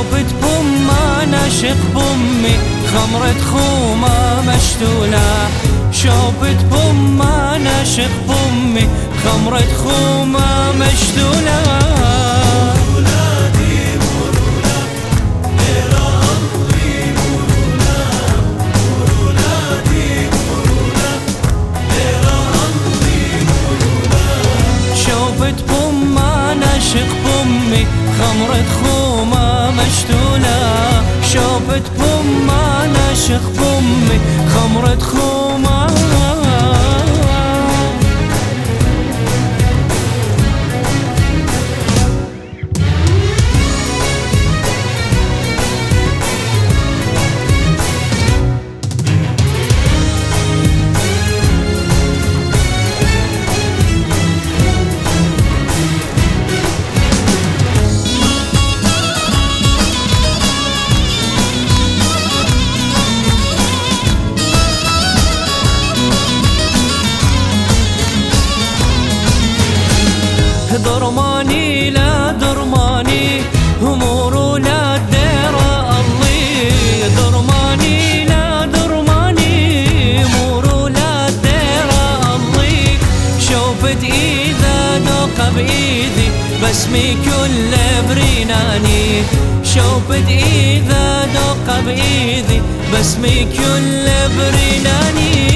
شوفت بأمه ناشق بأمي خمرة خومة مشتولة شوفت بأمه ناشق بأمي خمرة خومة مشتولة ناشق بأمي خمرة خومة مشتولة شوفت بأمه ناشق بأمي خمرة خومة درماني لا درماني همور ولا الديرة الله درماني لا درماني همور ولا الديرة الله شوفت إذا دوق بإيدي بسمي كل بريناني شوفت إذا دوق بإيدي بسمي كل بريناني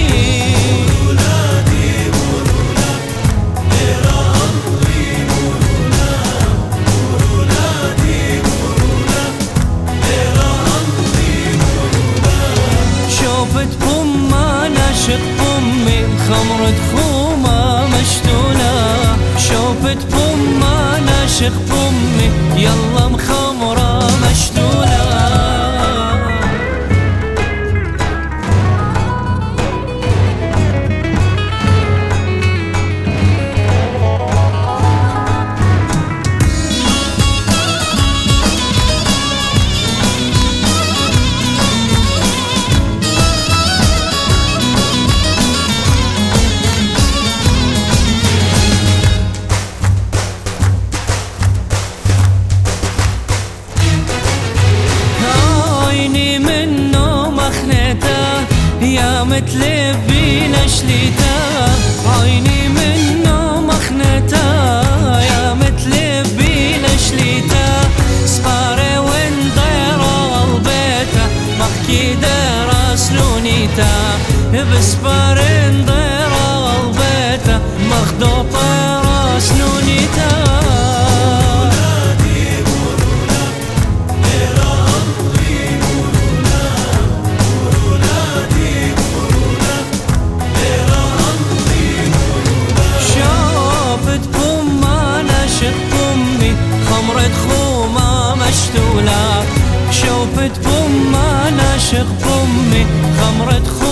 ناشق بأمي خمرة خومة مشتولة شوفت بأمه ناشق بأمي يلا مخمرة مشتولة يا متلبي نشليتا عيني منه مخنتا يا متلبي نشليتا صفاري ونديرة البيتا مخكي ديرة سنونيتا بصفاري نديرة البيتا مخدوطة راس نونيتا خمرة خومة مشتولة شوفت بأمه ناشق بأمي خمرة خومة